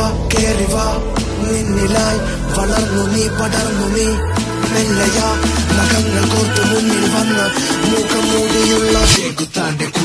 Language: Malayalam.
കേറിവാ നിന്നിലായി വളർന്നു നീ പടർന്നു നീ മെല്ലയാ നഖങ്ങൾ കോർത്തു മുന്നിൽ വന്ന് മുഖം മൂടിയുള്ള ചെകുത്താന്റെ